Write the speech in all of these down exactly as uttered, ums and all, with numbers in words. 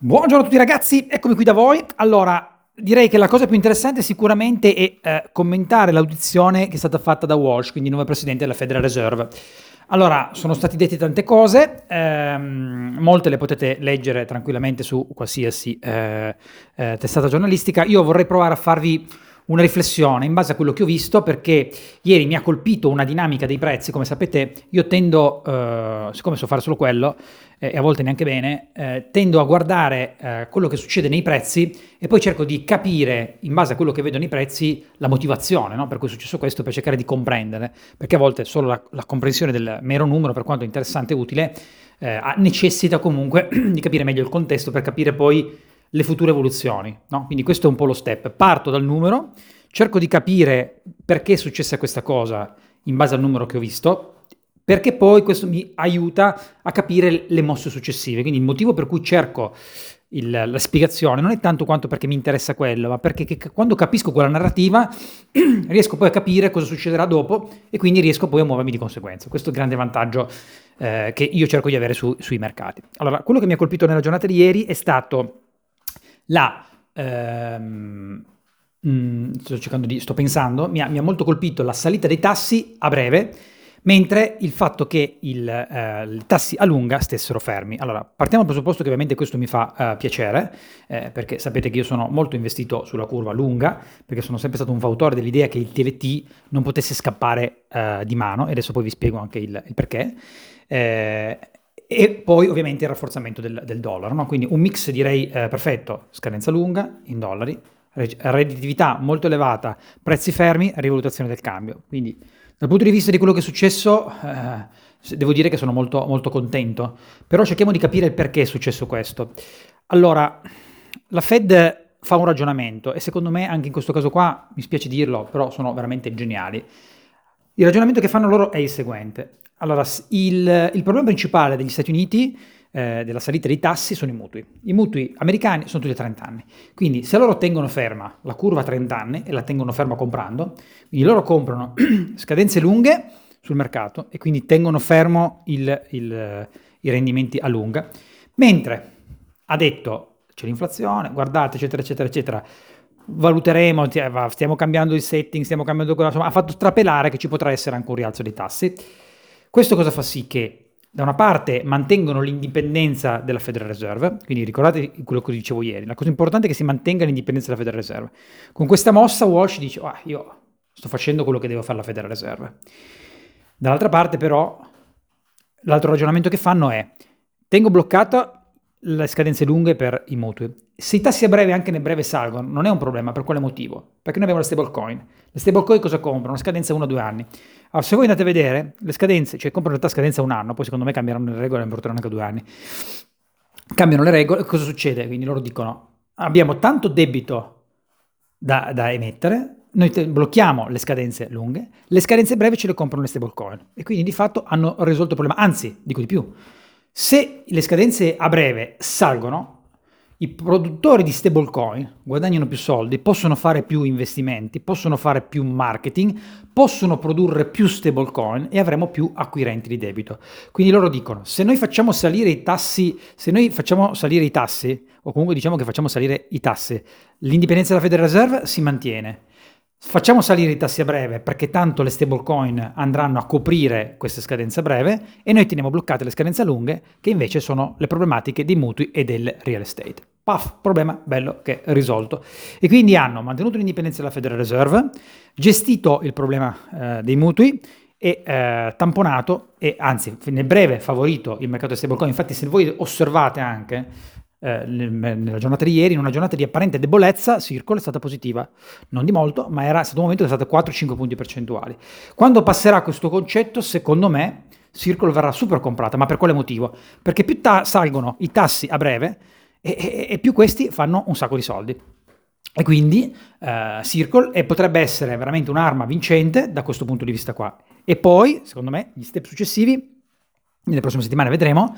Buongiorno a tutti ragazzi, eccomi qui da voi. Allora, direi che la cosa più interessante sicuramente è eh, commentare l'audizione che è stata fatta da Walsh, quindi il nuovo presidente della Federal Reserve. Allora, sono state dette tante cose, ehm, molte le potete leggere tranquillamente su qualsiasi eh, eh, testata giornalistica. Io vorrei provare a farvi una riflessione in base a quello che ho visto, perché ieri mi ha colpito una dinamica dei prezzi. Come sapete, io tendo, eh, siccome so fare solo quello, eh, e a volte neanche bene, eh, tendo a guardare eh, quello che succede nei prezzi e poi cerco di capire, in base a quello che vedo nei prezzi, la motivazione, no? Per cui è successo questo, per cercare di comprendere, perché a volte solo la, la comprensione del mero numero, per quanto interessante e utile, eh, necessita comunque di capire meglio il contesto per capire poi le future evoluzioni, no? Quindi questo è un po' lo step. Parto dal numero, cerco di capire perché è successa questa cosa in base al numero che ho visto, perché poi questo mi aiuta a capire le mosse successive. Quindi il motivo per cui cerco il, la spiegazione non è tanto quanto perché mi interessa quello, ma perché che, quando capisco quella narrativa riesco poi a capire cosa succederà dopo e quindi riesco poi a muovermi di conseguenza. Questo è il grande vantaggio eh, che io cerco di avere su, sui mercati. Allora, quello che mi ha colpito nella giornata di ieri è stato la ehm, mh, sto cercando di sto pensando mi ha, mi ha molto colpito la salita dei tassi a breve, mentre il fatto che il, eh, i tassi a lunga stessero fermi. Allora, partiamo dal presupposto che ovviamente questo mi fa eh, piacere, eh, perché sapete che io sono molto investito sulla curva lunga, perché sono sempre stato un fautore dell'idea che il T L T non potesse scappare eh, di mano, e adesso poi vi spiego anche il, il perché. Eh, E poi ovviamente il rafforzamento del, del dollaro, no? Quindi un mix direi eh, perfetto: scadenza lunga in dollari, redditività molto elevata, prezzi fermi, rivalutazione del cambio. Quindi dal punto di vista di quello che è successo, eh, devo dire che sono molto, molto contento, però cerchiamo di capire il perché è successo questo. Allora, la Fed fa un ragionamento e secondo me anche in questo caso qua, mi spiace dirlo, però sono veramente geniali. Il ragionamento che fanno loro è il seguente. Allora, il, il problema principale degli Stati Uniti, eh, della salita dei tassi, sono i mutui. I mutui americani sono tutti a trenta anni. Quindi se loro tengono ferma la curva a trenta anni e la tengono ferma comprando, quindi loro comprano scadenze lunghe sul mercato e quindi tengono fermo il, il, i rendimenti a lunga, mentre ha detto c'è l'inflazione, guardate, eccetera, eccetera, eccetera, valuteremo, stiamo cambiando il setting, stiamo cambiando quello, insomma, ha fatto trapelare che ci potrà essere anche un rialzo dei tassi. Questo cosa fa sì che da una parte mantengono l'indipendenza della Federal Reserve, quindi ricordate quello che dicevo ieri, la cosa importante è che si mantenga l'indipendenza della Federal Reserve. Con questa mossa Walsh dice, oh, io sto facendo quello che deve fare la Federal Reserve. Dall'altra parte però, l'altro ragionamento che fanno è, tengo bloccato le scadenze lunghe per i mutui. Se i tassi a breve anche nel breve salgono, non è un problema. Per quale motivo? Perché noi abbiamo le stablecoin. Le stablecoin cosa comprano? Una scadenza uno o due anni. Allora, se voi andate a vedere, le scadenze, cioè comprano in realtà scadenza un anno, poi secondo me cambieranno le regole e mi porteranno anche due anni. Cambiano le regole, cosa succede? Quindi loro dicono, abbiamo tanto debito da, da emettere, noi te- blocchiamo le scadenze lunghe, le scadenze brevi ce le comprano le stablecoin. E quindi di fatto hanno risolto il problema. Anzi, dico di più, se le scadenze a breve salgono, i produttori di stablecoin guadagnano più soldi, possono fare più investimenti, possono fare più marketing, possono produrre più stablecoin e avremo più acquirenti di debito. Quindi loro dicono, se noi facciamo salire i tassi, se noi facciamo salire i tassi, o comunque diciamo che facciamo salire i tassi, l'indipendenza della Federal Reserve si mantiene. Facciamo salire i tassi a breve perché tanto le stablecoin andranno a coprire queste scadenze a breve e noi teniamo bloccate le scadenze lunghe, che invece sono le problematiche dei mutui e del real estate. Paf, problema bello che è risolto. E quindi hanno mantenuto l'indipendenza della Federal Reserve, gestito il problema eh, dei mutui e eh, tamponato e anzi nel breve favorito il mercato delle stablecoin. Infatti se voi osservate anche Eh, nella giornata di ieri, in una giornata di apparente debolezza, Circle è stata positiva, non di molto, ma era stato un momento che è stato quattro cinque punti percentuali. Quando passerà questo concetto, secondo me, Circle verrà super comprata. Ma per quale motivo? Perché più ta- salgono i tassi a breve e, e, e più questi fanno un sacco di soldi. E quindi eh, Circle e potrebbe essere veramente un'arma vincente da questo punto di vista qua. E poi, secondo me, gli step successivi, nelle prossime settimane vedremo,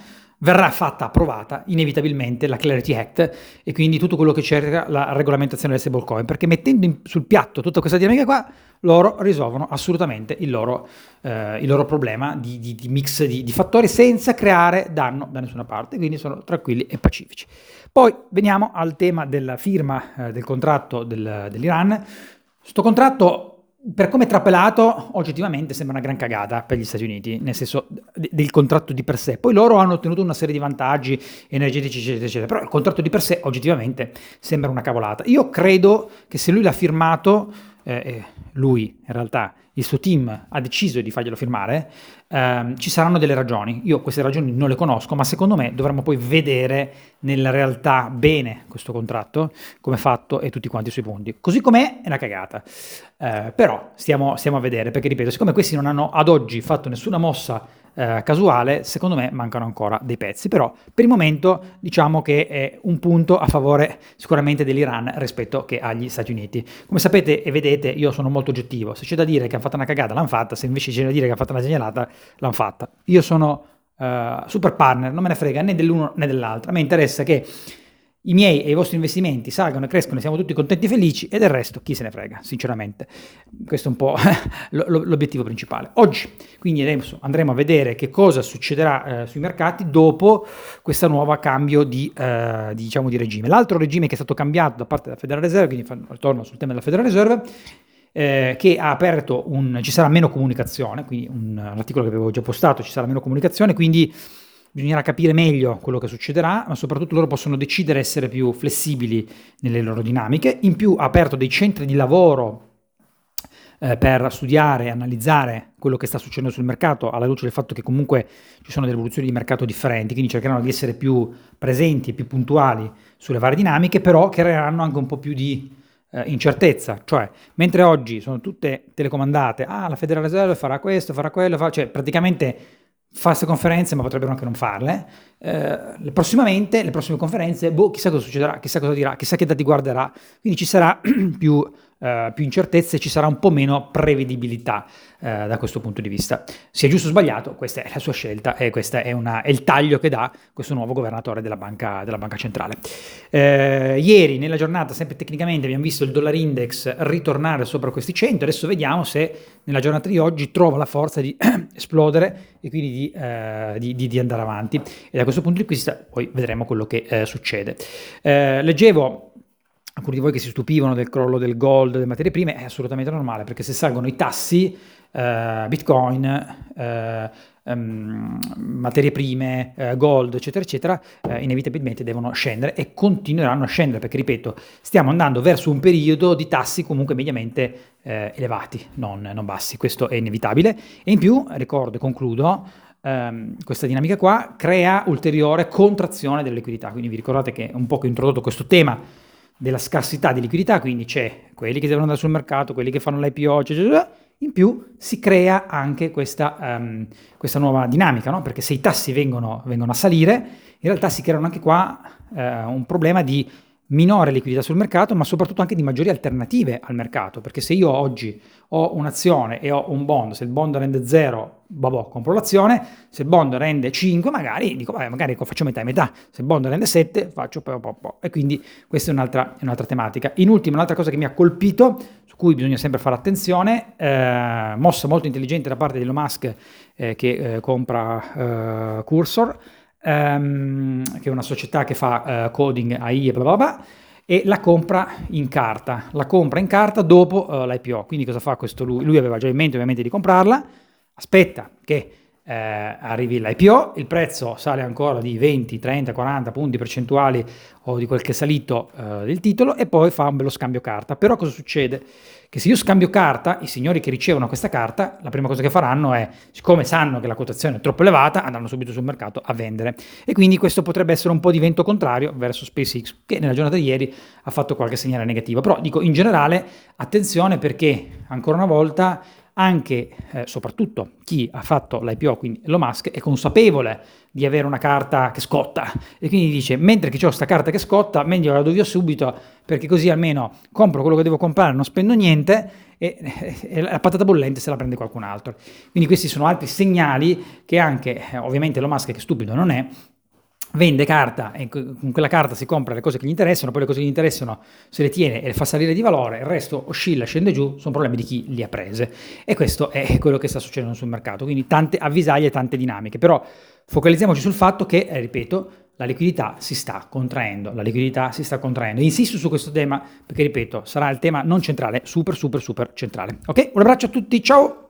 verrà fatta approvata inevitabilmente la Clarity Act e quindi tutto quello che cerca la regolamentazione del stablecoin, perché mettendo in, sul piatto tutta questa dinamica qua, loro risolvono assolutamente il loro, eh, il loro problema di, di, di mix di, di fattori senza creare danno da nessuna parte, quindi sono tranquilli e pacifici. Poi veniamo al tema della firma eh, del contratto del, dell'Iran. Sto contratto, per come è trapelato, oggettivamente sembra una gran cagata per gli Stati Uniti, nel senso de- del contratto di per sé. Poi loro hanno ottenuto una serie di vantaggi energetici, eccetera, eccetera, però il contratto di per sé oggettivamente sembra una cavolata. Io credo che se lui l'ha firmato, eh, lui in realtà, il suo team ha deciso di farglielo firmare, ehm, ci saranno delle ragioni. Io queste ragioni non le conosco, ma secondo me dovremmo poi vedere nella realtà bene questo contratto, come è fatto e tutti quanti i suoi punti. Così com'è è una cagata. Eh, però stiamo, stiamo a vedere, perché ripeto, siccome questi non hanno ad oggi fatto nessuna mossa eh, casuale, secondo me mancano ancora dei pezzi, però per il momento diciamo che è un punto a favore sicuramente dell'Iran rispetto che agli Stati Uniti. Come sapete e vedete, io sono molto oggettivo, se c'è da dire che hanno fatto una cagata l'hanno fatta, se invece c'è da dire che hanno fatto una segnalata l'hanno fatta. Io sono uh, super partner, non me ne frega né dell'uno né dell'altro, a me interessa che i miei e i vostri investimenti salgano e crescono e siamo tutti contenti e felici, e del resto chi se ne frega, sinceramente. Questo è un po' l'obiettivo principale. Oggi, quindi adesso andremo a vedere che cosa succederà eh, sui mercati dopo questo nuovo cambio di, eh, di, diciamo, di regime. L'altro regime che è stato cambiato da parte della Federal Reserve, quindi ritorno sul tema della Federal Reserve, eh, che ha aperto un... ci sarà meno comunicazione, quindi un, un articolo che avevo già postato, ci sarà meno comunicazione, quindi bisognerà capire meglio quello che succederà, ma soprattutto loro possono decidere di essere più flessibili nelle loro dinamiche. In più ha aperto dei centri di lavoro eh, per studiare e analizzare quello che sta succedendo sul mercato, alla luce del fatto che comunque ci sono delle evoluzioni di mercato differenti, quindi cercheranno di essere più presenti e più puntuali sulle varie dinamiche, però creeranno anche un po' più di eh, incertezza. Cioè, mentre oggi sono tutte telecomandate, ah, la Federal Reserve farà questo, farà quello, farà... cioè praticamente fa queste conferenze, ma potrebbero anche non farle. Eh, prossimamente, le prossime conferenze, boh, chissà cosa succederà, chissà cosa dirà, chissà che dati guarderà. Quindi ci sarà più, eh, più incertezze, ci sarà un po' meno prevedibilità eh, da questo punto di vista. Sia giusto o sbagliato, questa è la sua scelta e questo è, una, è il taglio che dà questo nuovo governatore della banca, della banca centrale. Eh, ieri, nella giornata, sempre tecnicamente, abbiamo visto il dollar index ritornare sopra questi cento. Adesso vediamo se nella giornata di oggi trova la forza di esplodere e quindi di, eh, di, di, di andare avanti, e da questo punto di vista poi vedremo quello che eh, succede. Eh, leggevo alcuni di voi che si stupivano del crollo del gold, delle materie prime. È assolutamente normale, perché se salgono i tassi, eh, bitcoin, eh, um, materie prime, eh, gold, eccetera, eccetera, eh, inevitabilmente devono scendere e continueranno a scendere, perché, ripeto, stiamo andando verso un periodo di tassi comunque mediamente eh, elevati, non, non bassi. Questo è inevitabile. E in più, ricordo e concludo, ehm, questa dinamica qua crea ulteriore contrazione della liquidità. Quindi vi ricordate che un po' che ho introdotto questo tema della scarsità di liquidità, quindi c'è quelli che devono andare sul mercato, quelli che fanno l'I P O, eccetera. In più si crea anche questa, um, questa nuova dinamica, no? Perché se i tassi vengono, vengono a salire, in realtà si creano anche qua uh, un problema di minore liquidità sul mercato, ma soprattutto anche di maggiori alternative al mercato, perché se io oggi ho un'azione e ho un bond, se il bond rende zero, vabbè, compro l'azione, se il bond rende cinque, magari dico, vabbè, magari faccio metà e metà, se il bond rende sette, faccio po' po' po'. E quindi questa è un'altra, è un'altra tematica. In ultimo, un'altra cosa che mi ha colpito, su cui bisogna sempre fare attenzione, eh, mossa molto intelligente da parte di Elon Musk, eh, che eh, compra eh, Cursor, Um, che è una società che fa uh, coding A I e bla bla bla, e la compra in carta, la compra in carta dopo uh, l'I P O. Quindi cosa fa questo lui? Lui aveva già in mente ovviamente di comprarla, aspetta che eh, arrivi l'I P O, il prezzo sale ancora di venti, trenta, quaranta punti percentuali o di quel che è salito eh, del titolo, e poi fa un bello scambio carta. Però cosa succede? Che se io scambio carta, i signori che ricevono questa carta, la prima cosa che faranno è, siccome sanno che la quotazione è troppo elevata, andranno subito sul mercato a vendere. E quindi questo potrebbe essere un po' di vento contrario verso SpaceX, che nella giornata di ieri ha fatto qualche segnale negativo. Però dico, in generale, attenzione, perché ancora una volta anche, eh, soprattutto chi ha fatto l'I P O, quindi Elon Musk, è consapevole di avere una carta che scotta, e quindi dice, mentre che ho questa carta che scotta, meglio la do via subito, perché così almeno compro quello che devo comprare, non spendo niente, e, e la patata bollente se la prende qualcun altro. Quindi questi sono altri segnali che anche, eh, ovviamente Elon Musk, che stupido non è, vende carta e con quella carta si compra le cose che gli interessano, poi le cose che gli interessano se le tiene e le fa salire di valore, il resto oscilla, scende giù, sono problemi di chi le ha prese. E questo è quello che sta succedendo sul mercato, quindi tante avvisaglie, tante dinamiche, però focalizziamoci sul fatto che, eh, ripeto, la liquidità si sta contraendo, la liquidità si sta contraendo. Insisto su questo tema perché, ripeto, sarà il tema non centrale, super super super centrale. Ok? Un abbraccio a tutti, ciao!